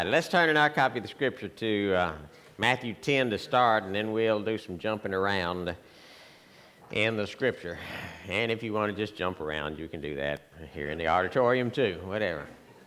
Let's turn in our copy of the scripture to Matthew 10 to start, and then we'll do some jumping around in the scripture. And if you want to just jump around, you can do that here in the auditorium too, whatever.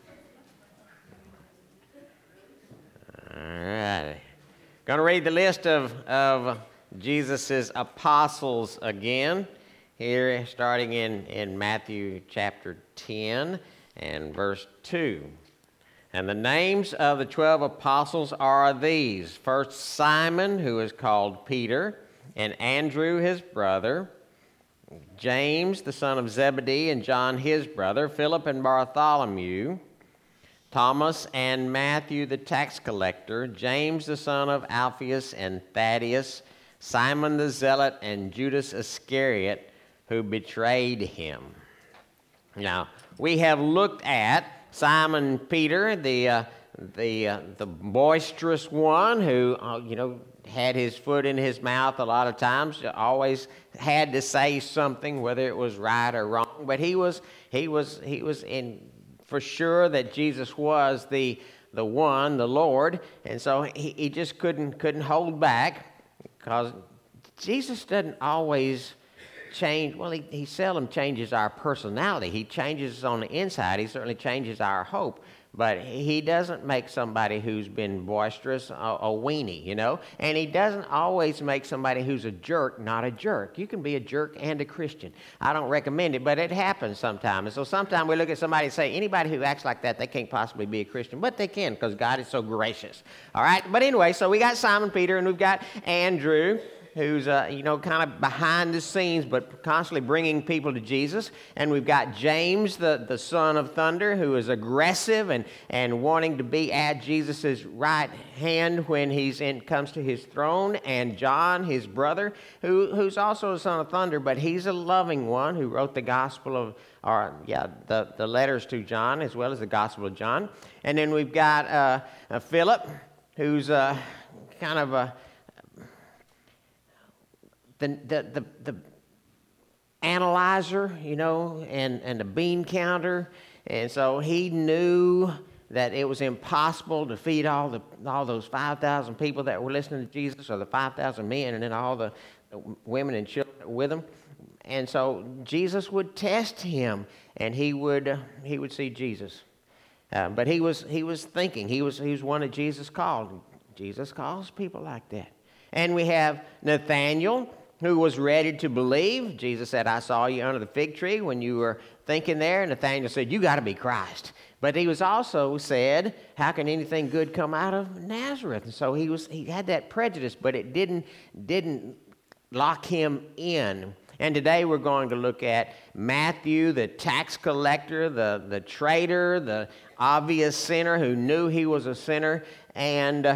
All right. Going to read the list of Jesus' apostles again, here starting in Matthew chapter 10 and verse 2. And the names of the 12 apostles are these. First, Simon, who is called Peter, and Andrew, his brother, James, the son of Zebedee, and John, his brother, Philip and Bartholomew, Thomas and Matthew, the tax collector, James, the son of Alphaeus and Thaddeus, Simon the zealot, and Judas Iscariot, who betrayed him. Now, we have looked at Simon Peter, the boisterous one who, had his foot in his mouth a lot of times, always had to say something, whether it was right or wrong. But he was in for sure that Jesus was the one, the Lord, and so he just couldn't hold back, because Jesus doesn't always change. Well, he seldom changes our personality. He changes us on the inside. He certainly changes our hope. But he doesn't make somebody who's been boisterous a weenie, And he doesn't always make somebody who's a jerk not a jerk. You can be a jerk and a Christian. I don't recommend it, but it happens sometimes. And so sometimes we look at somebody and say, anybody who acts like that, they can't possibly be a Christian. But they can, because God is so gracious. All right? But anyway, so we got Simon Peter, and we've got Andrew, who's, kind of behind the scenes, but constantly bringing people to Jesus. And we've got James, the son of thunder, who is aggressive and wanting to be at Jesus' right hand when comes to his throne. And John, his brother, who's also the son of thunder, but he's a loving one who wrote the gospel the letters to John, as well as the gospel of John. And then we've got Philip, who's kind of the analyzer, and the bean counter. And so he knew that it was impossible to feed all those 5,000 people that were listening to Jesus, or the 5,000 men, and then all the women and children with him. And so Jesus would test him, and he would see Jesus. But he was thinking. He was one that Jesus called. Jesus calls people like that. And we have Nathanael, who was ready to believe. Jesus said, I saw you under the fig tree when you were thinking there. Nathanael said, you got to be Christ. But he was also said, how can anything good come out of Nazareth? And so he had that prejudice, but it didn't lock him in. And today we're going to look at Matthew, the tax collector, the traitor, the obvious sinner who knew he was a sinner. And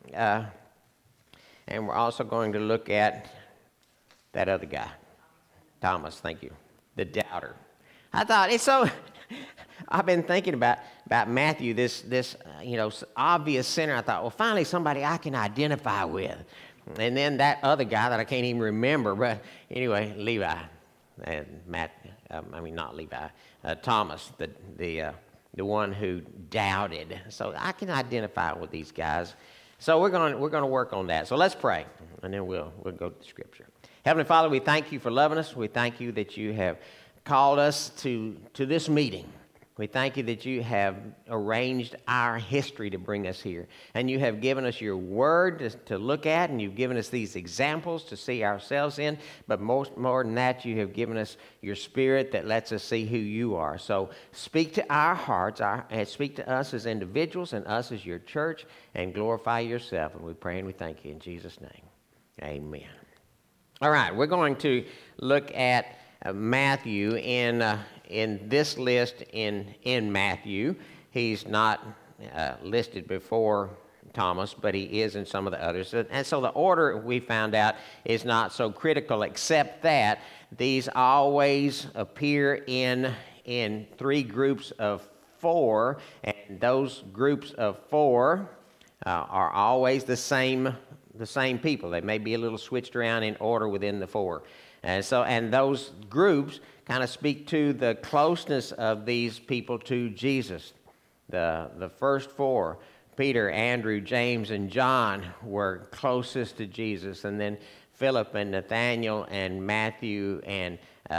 we're also going to look at that other guy, Thomas, thank you, the doubter. I thought it's so. I've been thinking about Matthew, this obvious sinner. I thought, well, finally somebody I can identify with. And then that other guy that I can't even remember. But anyway, Levi, and not Levi, Thomas, the one who doubted. So I can identify with these guys. So we're going to work on that. So let's pray, and then we'll go to the scripture. Heavenly Father, we thank you for loving us. We thank you that you have called us to this meeting. We thank you that you have arranged our history to bring us here. And you have given us your word to look at, and you've given us these examples to see ourselves in. But more than that, you have given us your spirit that lets us see who you are. So speak to our hearts, and speak to us as individuals and us as your church, and glorify yourself. And we pray and we thank you in Jesus' name. Amen. All right, we're going to look at Matthew in this list in Matthew. He's not listed before Thomas, but he is in some of the others. And so the order, we found out, is not so critical, except that these always appear in three groups of four, and those groups of four are always the same people. They may be a little switched around in order within the four. And those groups kind of speak to the closeness of these people to Jesus. The first four, Peter, Andrew, James, and John were closest to Jesus, and then Philip and Nathaniel and Matthew and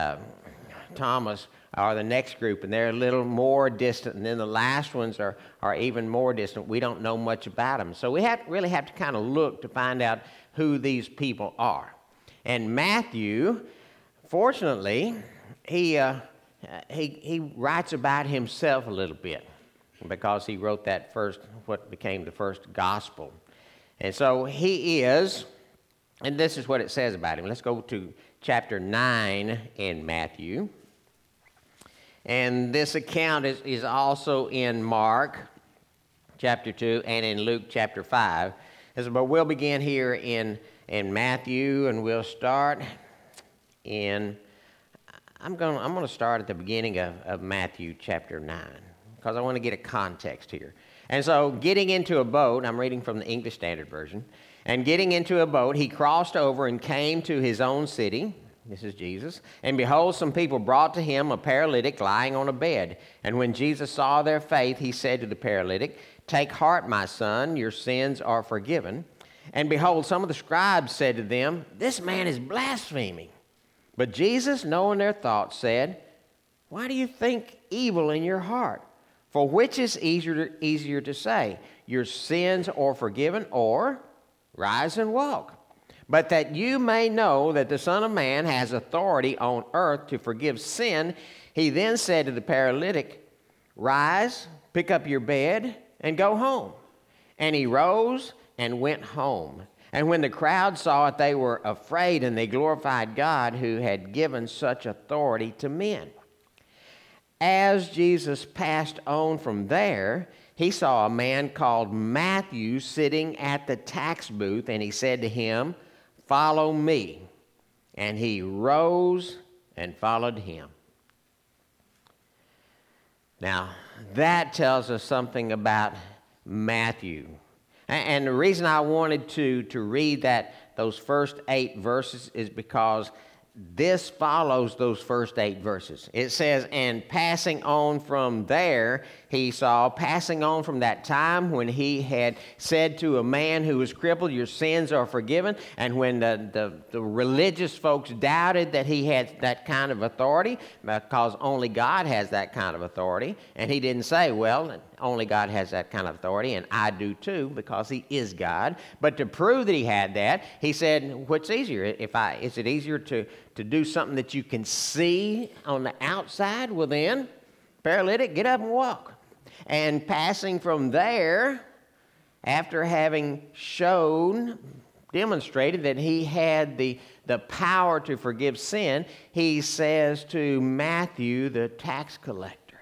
Thomas are the next group, and they're a little more distant, and then the last ones are even more distant. We don't know much about them. So we really have to kind of look to find out who these people are. And Matthew, fortunately, he writes about himself a little bit because he wrote that first, what became the first gospel. And so he is, and this is what it says about him. Let's go to chapter 9 in Matthew. And this account is also in Mark chapter 2 and in Luke chapter 5. But we'll begin here in Matthew, and we'll start in, I'm going to start at the beginning of Matthew chapter 9, because I want to get a context here. And so, getting into a boat, I'm reading from the English Standard Version, and getting into a boat, he crossed over and came to his own city. This is Jesus. And behold, some people brought to him a paralytic lying on a bed. And when Jesus saw their faith, he said to the paralytic, "Take heart, my son, your sins are forgiven." And behold, some of the scribes said to them, "This man is blaspheming." But Jesus, knowing their thoughts, said, "Why do you think evil in your heart? For which is easier to say, your sins are forgiven, or rise and walk? But that you may know that the Son of Man has authority on earth to forgive sin," he then said to the paralytic, "Rise, pick up your bed, and go home." And he rose and went home. And when the crowd saw it, they were afraid, and they glorified God who had given such authority to men. As Jesus passed on from there, he saw a man called Matthew sitting at the tax booth, and he said to him, "Follow me." And he rose and followed him. Now, that tells us something about Matthew. And the reason I wanted to read those first 8 verses is because this follows those first 8 verses. It says, and passing on from there, he saw, passing on from that time when he had said to a man who was crippled, "Your sins are forgiven." And when the religious folks doubted that he had that kind of authority, because only God has that kind of authority, and he didn't say, well, only God has that kind of authority, and I do too, because he is God. But to prove that he had that, he said, what's easier? Is it easier to do something that you can see on the outside? Well then, paralytic, get up and walk. And passing from there, after having demonstrated that he had the power to forgive sin, he says to Matthew, the tax collector,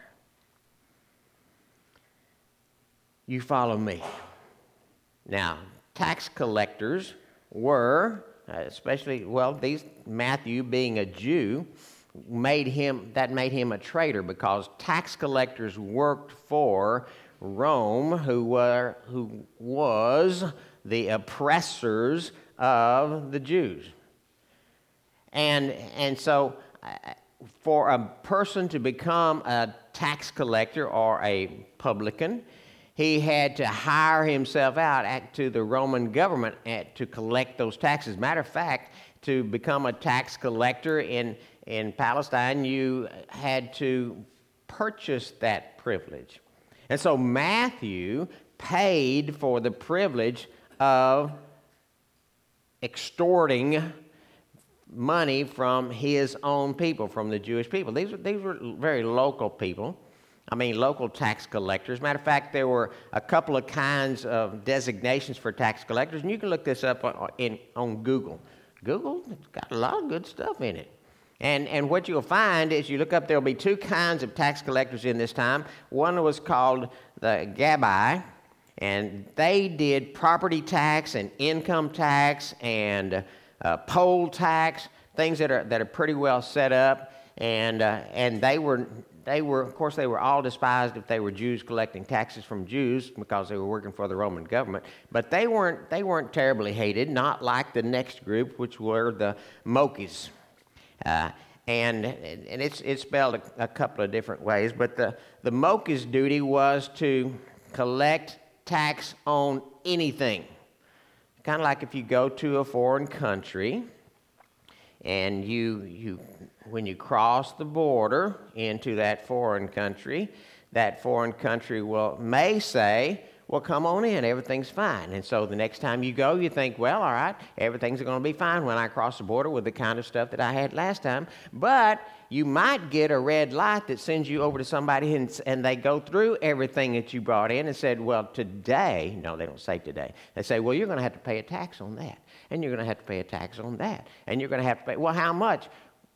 "You follow me." Now, tax collectors were, these Matthew being a Jew, made him a traitor, because tax collectors worked for Rome, who was the oppressors of the Jews. And so for a person to become a tax collector or a publican, he had to hire himself out to the Roman government to collect those taxes. Matter of fact, to become a tax collector in Palestine, you had to purchase that privilege. And so Matthew paid for the privilege of extorting money from his own people, from the Jewish people. These were very local people. Local tax collectors. Matter of fact, there were a couple of kinds of designations for tax collectors, and you can look this up on Google. Google's got a lot of good stuff in it. And what you'll find is, you look up, there'll be 2 kinds of tax collectors in this time. One was called the Gabbai, and they did property tax and income tax and poll tax, things that are pretty well set up, and they were, of course, they were all despised if they were Jews collecting taxes from Jews, because they were working for the Roman government. But they weren't terribly hated, not like the next group, which were the Mokis. And it's spelled a couple of different ways, but the Mokis' duty was to collect tax on anything. Kind of like if you go to a foreign country and when you cross the border into that foreign country may say, well, come on in, everything's fine. And so the next time you go, you think, well, all right, everything's going to be fine when I cross the border with the kind of stuff that I had last time. But you might get a red light that sends you over to somebody and they go through everything that you brought in and said, well, today, no, they don't say today. They say, well, you're going to have to pay a tax on that. And you're going to have to pay a tax on that. And you're going to have to pay, well, how much?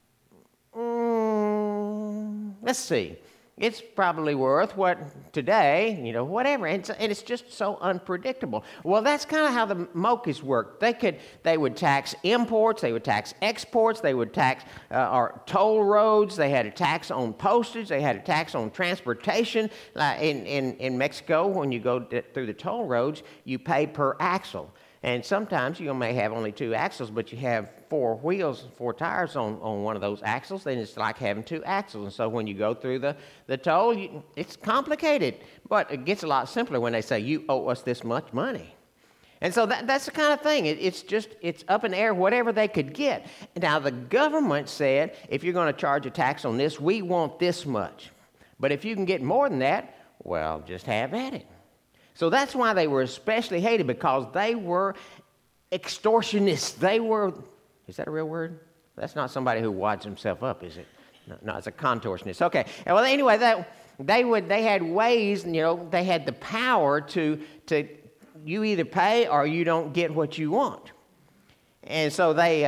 Let's see. It's probably worth what today, whatever. And it's just so unpredictable. Well, that's kind of how the Mochis worked. They would tax imports, they would tax exports, they would tax our toll roads, they had a tax on postage, they had a tax on transportation. In Mexico, when you go through the toll roads, you pay per axle. And sometimes you may have only 2 axles, but you have 4 wheels, 4 tires on one of those axles. Then it's like having 2 axles. And so when you go through the toll, it's complicated. But it gets a lot simpler when they say, you owe us this much money. And so that's the kind of thing. It's up in the air, whatever they could get. Now, the government said, if you're going to charge a tax on this, we want this much. But if you can get more than that, well, just have at it. So that's why they were especially hated, because they were extortionists. Is that a real word? That's not somebody who wads himself up, is it? No, it's a contortionist. Okay. Well, anyway, they had ways, they had the power to you either pay or you don't get what you want. And so they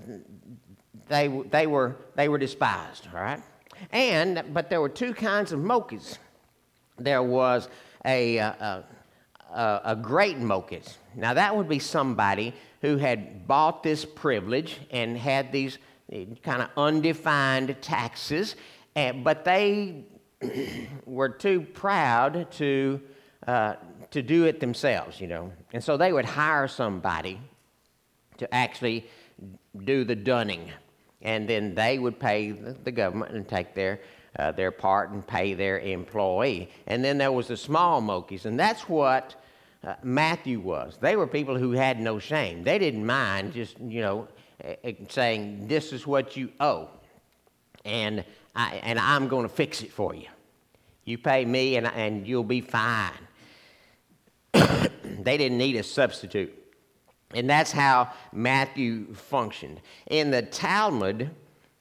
were despised, all right? But there were 2 kinds of Mochis. There was a great Mochis. Now, that would be somebody who had bought this privilege and had these kind of undefined taxes, but they were too proud to do it themselves, And so they would hire somebody to actually do the dunning, and then they would pay the government and take their part and pay their employee. And then there was the small Mochis, and that's what Matthew was. They were people who had no shame. They didn't mind just, saying, this is what you owe, and I'm going to fix it for you. You pay me, and you'll be fine. They didn't need a substitute. And that's how Matthew functioned. In the Talmud,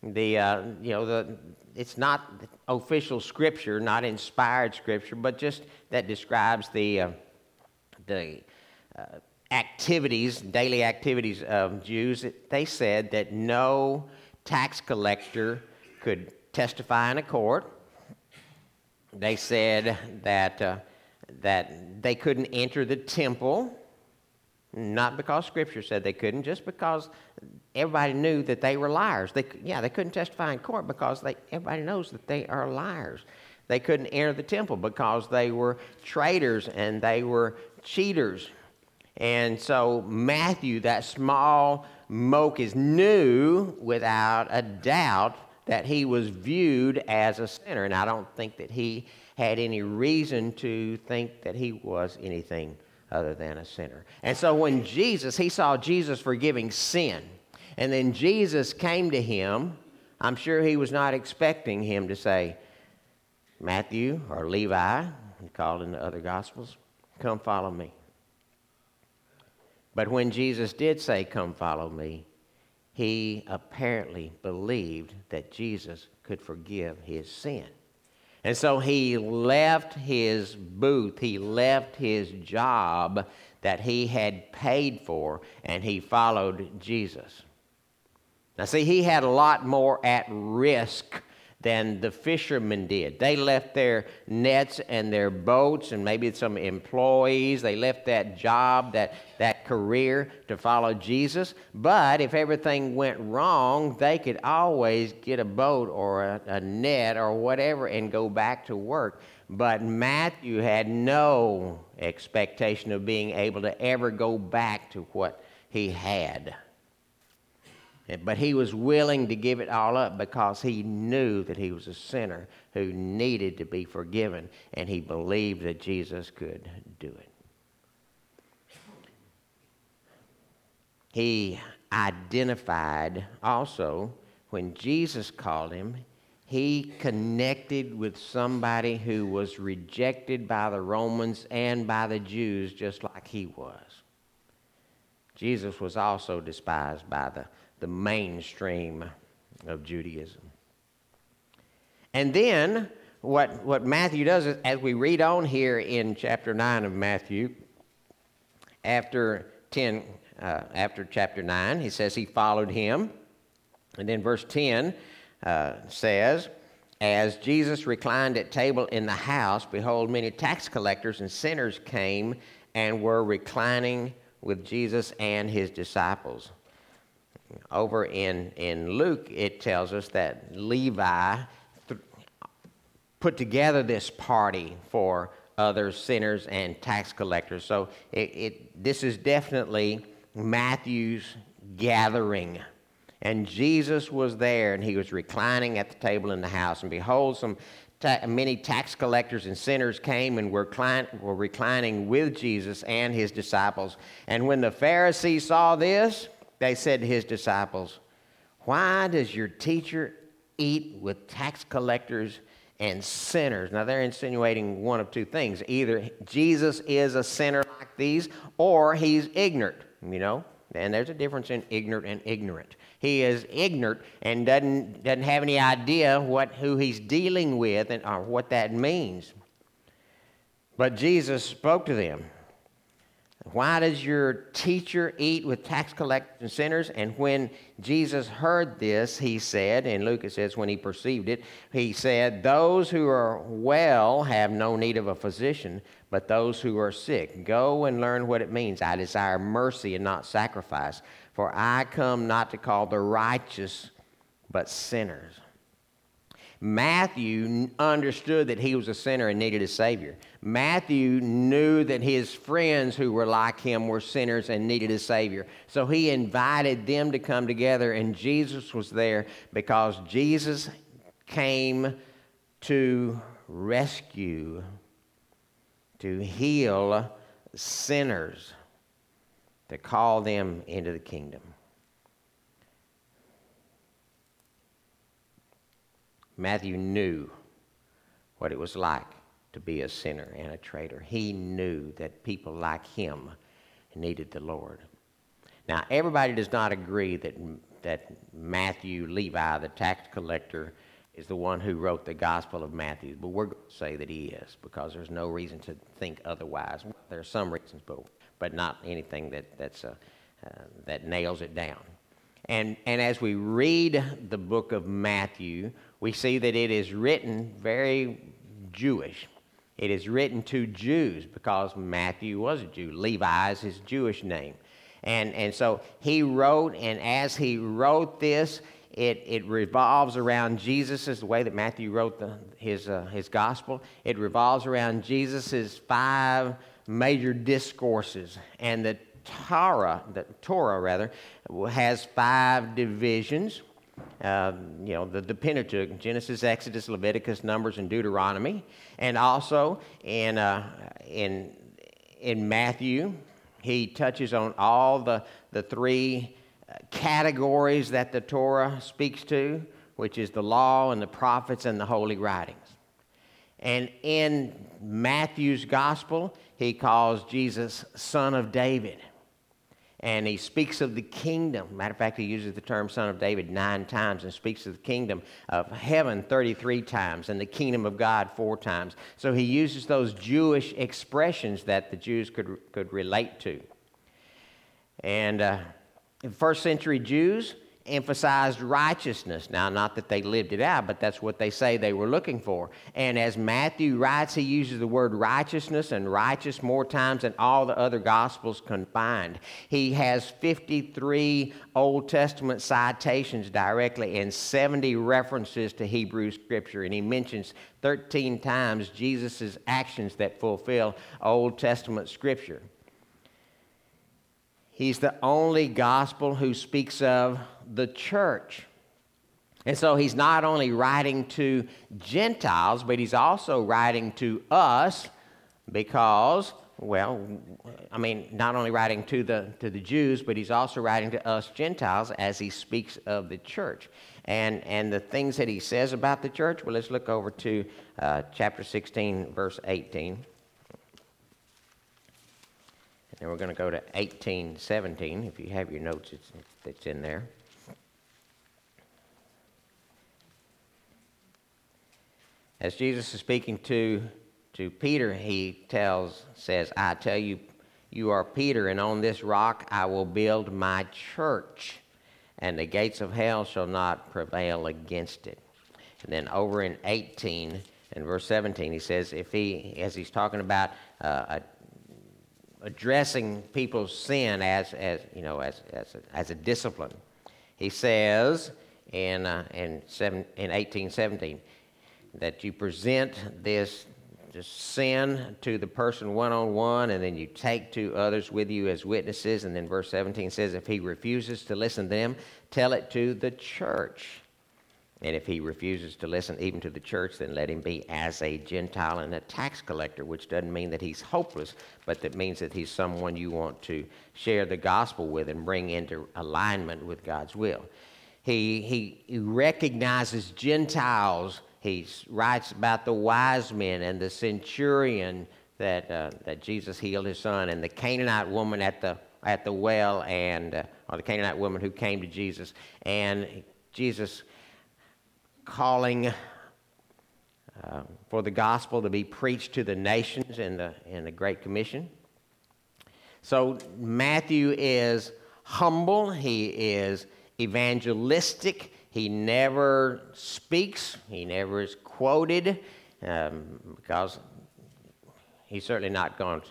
it's not official scripture, not inspired scripture, but just that describes the activities, daily activities of Jews. They said that no tax collector could testify in a court. They said that they couldn't enter the temple, not because Scripture said they couldn't, just because everybody knew that they were liars. They couldn't testify in court because everybody knows that they are liars. They couldn't enter the temple because they were traitors and they were cheaters. And so Matthew, that small Mochis, knew without a doubt that he was viewed as a sinner. And I don't think that he had any reason to think that he was anything other than a sinner. And so when he saw Jesus forgiving sin, and then Jesus came to him, I'm sure he was not expecting him to say, Matthew or Levi, called in the other Gospels, come follow me. But when Jesus did say, come follow me, he apparently believed that Jesus could forgive his sin. And so he left his booth, he left his job that he had paid for, and he followed Jesus. Now see, he had a lot more at risk than the fishermen did. They left their nets and their boats and maybe some employees. They left that job, that career to follow Jesus. But if everything went wrong, they could always get a boat or a net or whatever and go back to work. But Matthew had no expectation of being able to ever go back to what he had. But he was willing to give it all up because he knew that he was a sinner who needed to be forgiven, and he believed that Jesus could do it. he identified also when Jesus called him, he connected with somebody who was rejected by the Romans and by the Jews just like he was. Jesus was also despised by the mainstream of Judaism. And then what Matthew does is, as we read on here in chapter 9 of Matthew, after chapter 9, he says he followed him. And then verse 10 says, as Jesus reclined at table in the house, behold, many tax collectors and sinners came and were reclining with Jesus and his disciples. Over in Luke, it tells us that Levi put together this party for other sinners and tax collectors. So this is definitely Matthew's gathering. And Jesus was there, and he was reclining at the table in the house. And behold, many tax collectors and sinners came and were reclining with Jesus and his disciples. And when the Pharisees saw this, they said to his disciples, why does your teacher eat with tax collectors and sinners? Now, they're insinuating one of two things. Either Jesus is a sinner like these, or he's ignorant, And there's a difference in ignorant and ignorant. He is ignorant and doesn't have any idea who he's dealing with or what that means. But Jesus spoke to them. Why does your teacher eat with tax collectors and sinners? And when Jesus heard this, he said, in Luke it says when he perceived it, he said, those who are well have no need of a physician, but those who are sick. Go and learn what it means. I desire mercy and not sacrifice, for I come not to call the righteous, but sinners. Matthew understood that he was a sinner and needed a Savior. Matthew knew that his friends who were like him were sinners and needed a Savior. So he invited them to come together, and Jesus was there because Jesus came to rescue, to heal sinners, to call them into the kingdom. Matthew knew what it was like to be a sinner and a traitor. He knew that people like him needed the Lord. Now, everybody does not agree that Matthew, Levi, the tax collector, is the one who wrote the Gospel of Matthew, but we're going to say that he is because there's no reason to think otherwise. There are some reasons, but not anything that nails it down. And as we read the book of Matthew, we see that it is written very Jewish. It is written to Jews because Matthew was a Jew. Levi is his Jewish name. And so he wrote, and as he wrote this, it revolves around Jesus, is the way that Matthew wrote his gospel. It revolves around Jesus' 5 major discourses. And the Torah has 5 divisions. The Pentateuch, Genesis, Exodus, Leviticus, Numbers, and Deuteronomy. And also in Matthew, he touches on all the 3 categories that the Torah speaks to, which is the law and the prophets and the holy writings. And in Matthew's gospel, he calls Jesus Son of David. And he speaks of the kingdom. Matter of fact, he uses the term Son of David 9 times and speaks of the kingdom of heaven 33 times and the kingdom of God 4 times. So he uses those Jewish expressions that the Jews could relate to. And first century Jews emphasized righteousness. Now, not that they lived it out, but that's what they say they were looking for. And as Matthew writes, he uses the word righteousness and righteous more times than all the other Gospels combined. He has 53 Old Testament citations directly and 70 references to Hebrew Scripture. And he mentions 13 times Jesus' actions that fulfill Old Testament Scripture. He's the only gospel who speaks of the church. And so he's not only writing to Gentiles, but he's also writing to us because well, I mean, not only writing to the Jews, but he's also writing to us Gentiles as he speaks of the church. And the things that he says about the church, well, let's look over to chapter 16, verse 18. And then we're going to go to 18:17. If you have your notes, it's in there. As Jesus is speaking to Peter, he says, I tell you, you are Peter, and on this rock I will build my church, and the gates of hell shall not prevail against it. And then over in 18 and verse 17, he says, as he's talking about addressing people's sin as a discipline, he says in 18:17 that you present this sin to the person one-on-one, and then you take two others with you as witnesses. And then verse 17 says, if he refuses to listen to them, tell it to the church. And if he refuses to listen even to the church, then let him be as a Gentile and a tax collector, which doesn't mean that he's hopeless, but that means that he's someone you want to share the gospel with and bring into alignment with God's will. He recognizes Gentiles. He writes about the wise men and the centurion that Jesus healed his son, and the Canaanite woman at the well, or the Canaanite woman who came to Jesus, and Jesus calling for the gospel to be preached to the nations in the Great Commission. So Matthew is humble. He is evangelistic. He never speaks. He never is quoted because he's certainly not going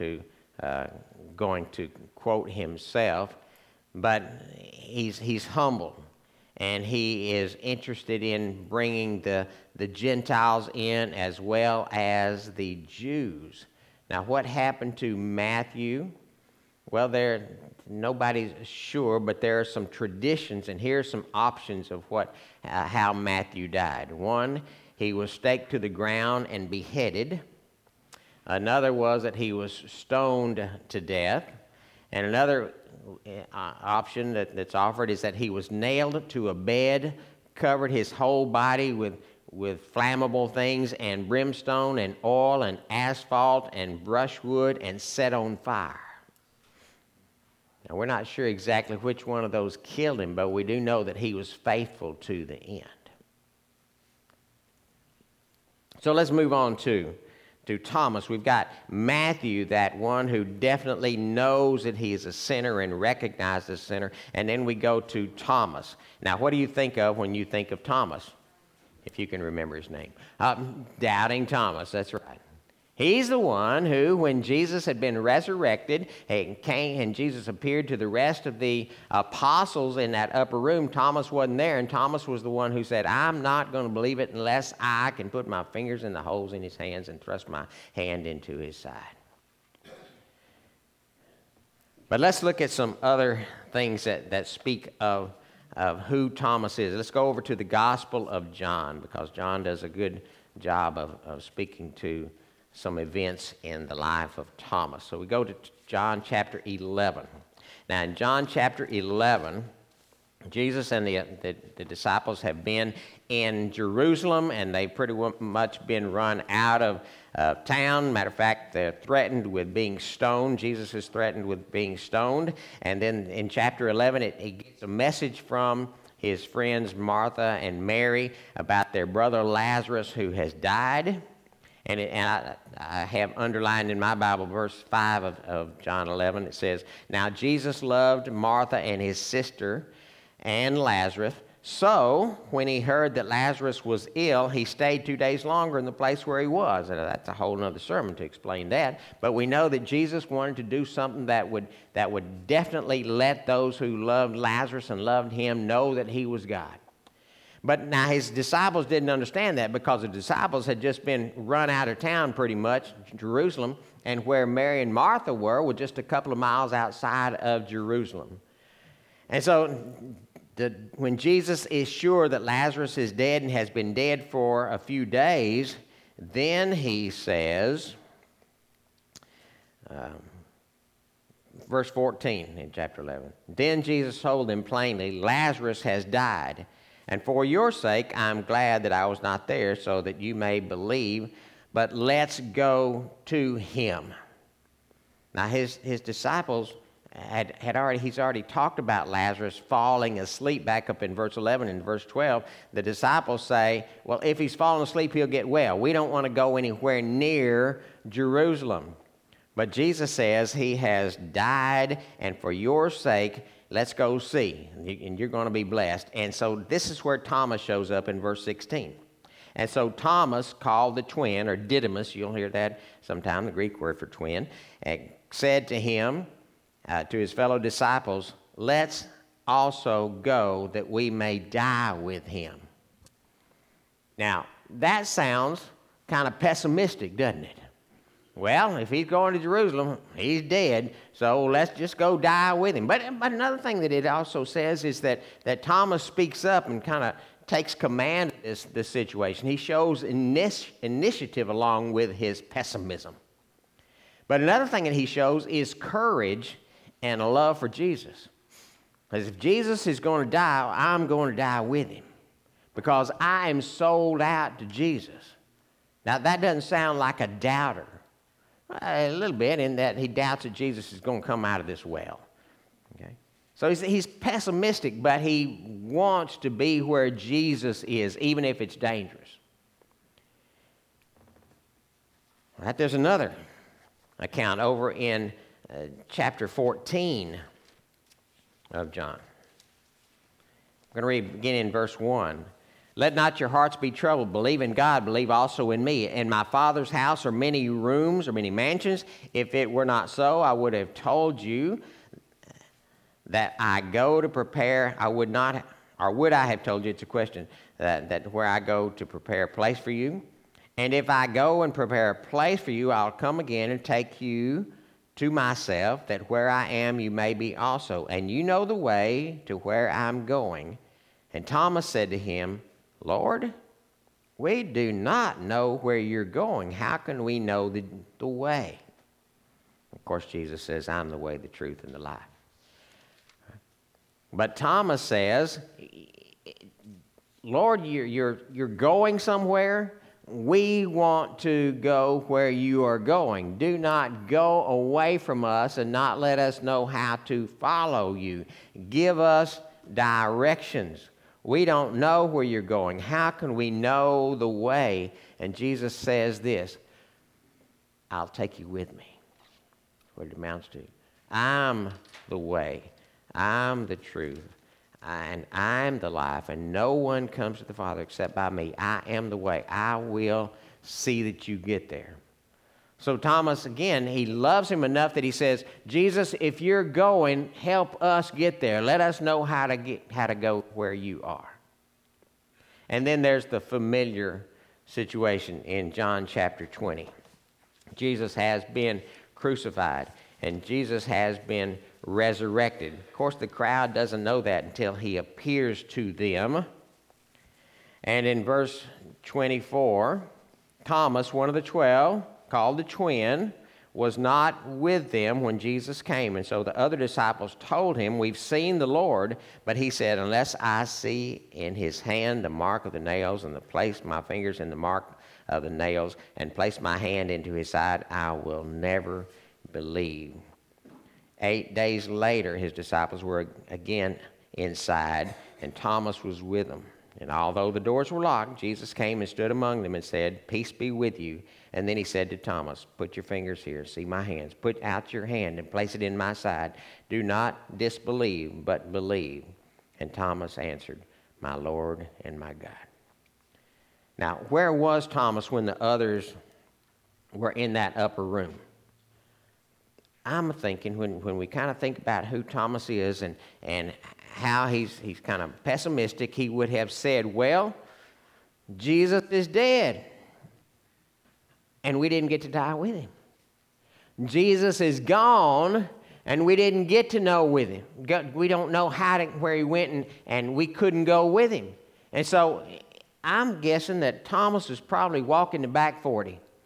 to quote himself. But he's humble, and he is interested in bringing the Gentiles in as well as the Jews. Now, what happened to Matthew? Well, nobody's sure, but there are some traditions, and here are some options of how Matthew died. One, he was staked to the ground and beheaded. Another was that he was stoned to death. And another option that's offered is that he was nailed to a bed, covered his whole body with flammable things and brimstone and oil and asphalt and brushwood and set on fire. Now, we're not sure exactly which one of those killed him, but we do know that he was faithful to the end. So let's move on to Thomas. We've got Matthew, that one who definitely knows that he is a sinner and recognizes a sinner. And then we go to Thomas. Now, what do you think of when you think of Thomas? If you can remember his name. Doubting Thomas, that's right. He's the one who, when Jesus had been resurrected and came and Jesus appeared to the rest of the apostles in that upper room, Thomas wasn't there, and Thomas was the one who said, I'm not going to believe it unless I can put my fingers in the holes in his hands and thrust my hand into his side. But let's look at some other things that speak of who Thomas is. Let's go over to the Gospel of John, because John does a good job of speaking to some events in the life of Thomas. So we go to John chapter 11. Now in John chapter 11, Jesus and the disciples have been in Jerusalem, and they've pretty much been run out of town. Matter of fact, they're threatened with being stoned. Jesus is threatened with being stoned. And then in chapter 11, it gets a message from his friends Martha and Mary about their brother Lazarus who has died. And I have underlined in my Bible verse 5 of John 11. It says, Now Jesus loved Martha and his sister and Lazarus. So when he heard that Lazarus was ill, he stayed 2 days longer in the place where he was. And that's a whole other sermon to explain that. But we know that Jesus wanted to do something that would definitely let those who loved Lazarus and loved him know that he was God. But now his disciples didn't understand that, because the disciples had just been run out of town pretty much, Jerusalem, and where Mary and Martha were just a couple of miles outside of Jerusalem. And so when Jesus is sure that Lazarus is dead and has been dead for a few days, then he says, verse 14 in chapter 11. Then Jesus told them plainly, Lazarus has died, and for your sake I'm glad that I was not there, so that you may believe, but let's go to him. Now his disciples he's already talked about Lazarus falling asleep back up in verse 11 and verse 12. The disciples say, well, if he's fallen asleep, he'll get well. We don't want to go anywhere near Jerusalem. But Jesus says he has died, and for your sake, let's go see, and you're going to be blessed. And so this is where Thomas shows up in verse 16. And so Thomas, called the twin, or Didymus, you'll hear that sometime, the Greek word for twin, said to him, to his fellow disciples, let's also go that we may die with him. Now, that sounds kind of pessimistic, doesn't it? Well, if he's going to Jerusalem, he's dead, so let's just go die with him. But another thing that it also says is that Thomas speaks up and kind of takes command of this situation. He shows initiative along with his pessimism. But another thing that he shows is courage and a love for Jesus. Because if Jesus is going to die, I'm going to die with him. Because I am sold out to Jesus. Now, that doesn't sound like a doubter. A little bit, in that he doubts that Jesus is going to come out of this well. Okay? So he's pessimistic, but he wants to be where Jesus is, even if it's dangerous. Right, there's another account over in chapter 14 of John. I'm going to read beginning in verse 1. Let not your hearts be troubled. Believe in God, believe also in me. In my Father's house are many rooms or many mansions. If it were not so, I would have told you that I go to prepare. I would not, or would I have told you? It's a question, that where I go to prepare a place for you. And if I go and prepare a place for you, I'll come again and take you to myself, that where I am you may be also. And you know the way to where I'm going. And Thomas said to him, Lord, we do not know where you're going. How can we know the way? Of course, Jesus says, I'm the way, the truth, and the life. But Thomas says, Lord, you're going somewhere. We want to go where you are going. Do not go away from us and not let us know how to follow you. Give us directions. We don't know where you're going. How can we know the way? And Jesus says this, I'll take you with me. That's what it amounts to. I'm the way. I'm the truth. And I'm the life. And no one comes to the Father except by me. I am the way. I will see that you get there. So Thomas, again, he loves him enough that he says, Jesus, if you're going, help us get there. Let us know how to go where you are. And then there's the familiar situation in John chapter 20. Jesus has been crucified, and Jesus has been resurrected. Of course, the crowd doesn't know that until he appears to them. And in verse 24, Thomas, one of the 12, called the twin, was not with them when Jesus came. And so the other disciples told him, we've seen the Lord. But he said, unless I see in his hand the mark of the nails, and place my fingers in the mark of the nails, and place my hand into his side, I will never believe. 8 days later, his disciples were again inside, and Thomas was with them. And although the doors were locked, Jesus came and stood among them and said, peace be with you. And then he said to Thomas, put your fingers here, see my hands. Put out your hand and place it in my side. Do not disbelieve, but believe. And Thomas answered, my Lord and my God. Now, where was Thomas when the others were in that upper room? I'm thinking, when we kind of think about who Thomas is and how he's kind of pessimistic, he would have said, well, Jesus is dead, and we didn't get to die with him. Jesus is gone, and we didn't get to know with him. We don't know where he went, and we couldn't go with him. And so I'm guessing that Thomas was probably walking the back 40.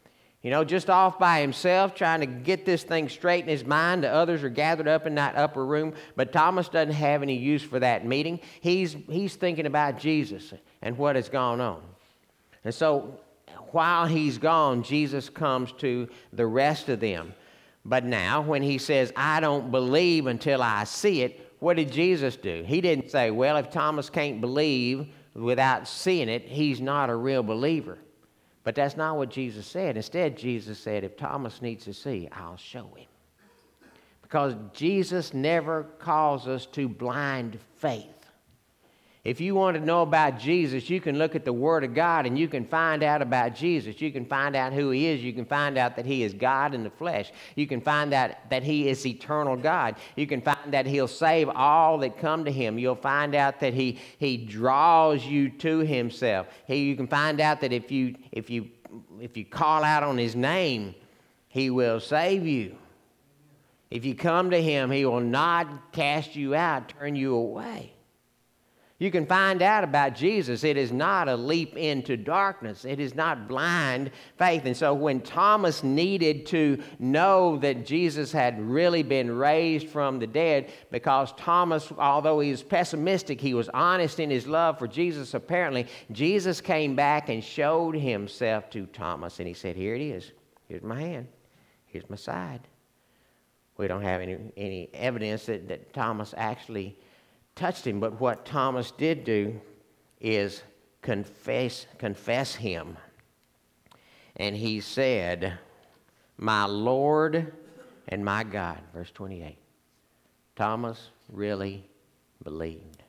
just off by himself, trying to get this thing straight in his mind. The others are gathered up in that upper room, but Thomas doesn't have any use for that meeting. He's thinking about Jesus and what has gone on. And so while he's gone, Jesus comes to the rest of them. But now, when he says, I don't believe until I see it, what did Jesus do? He didn't say, well, if Thomas can't believe without seeing it, he's not a real believer. But that's not what Jesus said. Instead, Jesus said, if Thomas needs to see, I'll show him. Because Jesus never calls us to blind faith. If you want to know about Jesus, you can look at the Word of God and you can find out about Jesus. You can find out who He is. You can find out that He is God in the flesh. You can find out that He is eternal God. You can find that He'll save all that come to Him. You'll find out that He draws you to Himself. You can find out that if you call out on His name, He will save you. If you come to Him, He will not cast you out, turn you away. You can find out about Jesus. It is not a leap into darkness. It is not blind faith. And so when Thomas needed to know that Jesus had really been raised from the dead, because Thomas, although he was pessimistic, he was honest in his love for Jesus apparently, Jesus came back and showed himself to Thomas. And he said, here it is. Here's my hand. Here's my side. We don't have any evidence that Thomas actually touched him, but what Thomas did do is confess him. And he said, my Lord and my God. Verse 28. Thomas really believed.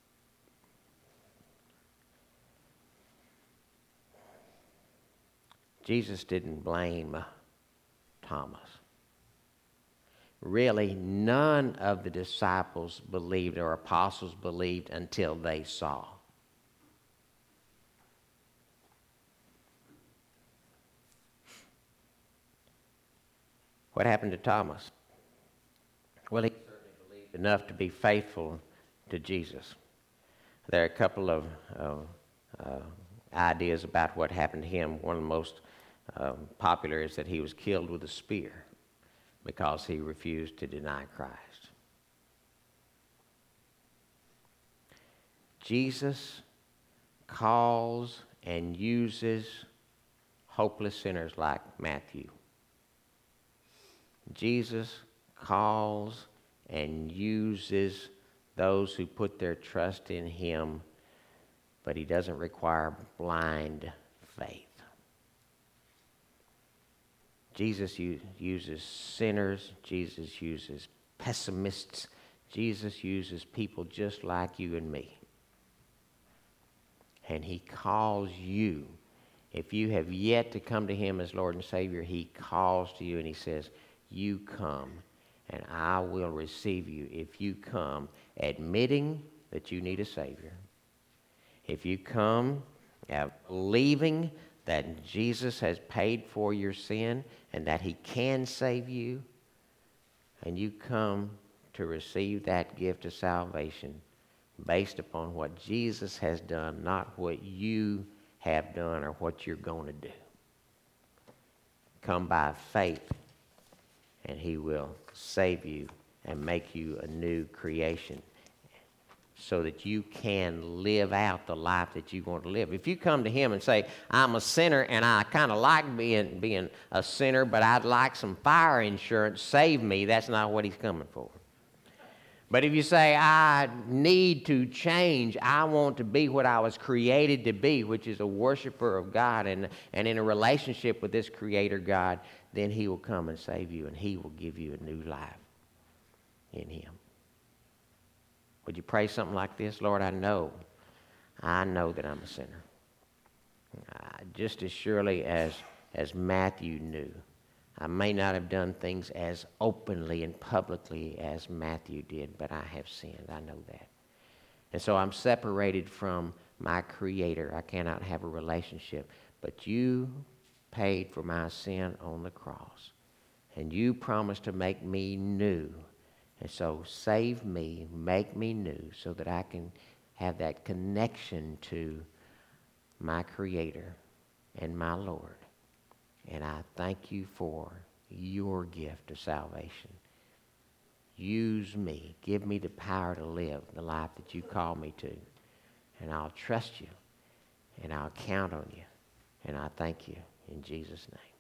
Jesus didn't blame Thomas. Really, none of the disciples believed or apostles believed until they saw. What happened to Thomas? Well, he certainly believed enough to be faithful to Jesus. There are a couple of ideas about what happened to him. One of the most popular is that he was killed with a spear, because he refused to deny Christ. Jesus calls and uses hopeless sinners like Matthew. Jesus calls and uses those who put their trust in Him, but He doesn't require blind faith. Jesus uses sinners. Jesus uses pessimists. Jesus uses people just like you and me. And He calls you. If you have yet to come to Him as Lord and Savior, He calls to you and He says, you come and I will receive you if you come admitting that you need a Savior. If you come believing that Jesus has paid for your sin and that He can save you, and you come to receive that gift of salvation based upon what Jesus has done, not what you have done or what you're going to do. Come by faith, and He will save you and make you a new creation, so that you can live out the life that you want to live. If you come to Him and say, I'm a sinner and I kind of like being a sinner, but I'd like some fire insurance, save me, that's not what He's coming for. But if you say, I need to change, I want to be what I was created to be, which is a worshiper of God and in a relationship with this Creator God, then He will come and save you and He will give you a new life in Him. Would you pray something like this? Lord, I know that I'm a sinner. Just as surely as Matthew knew. I may not have done things as openly and publicly as Matthew did, but I have sinned. I know that. And so I'm separated from my Creator. I cannot have a relationship. But you paid for my sin on the cross. And you promised to make me new. And so save me, make me new, so that I can have that connection to my Creator and my Lord. And I thank you for your gift of salvation. Use me. Give me the power to live the life that you call me to. And I'll trust you. And I'll count on you. And I thank you in Jesus' name.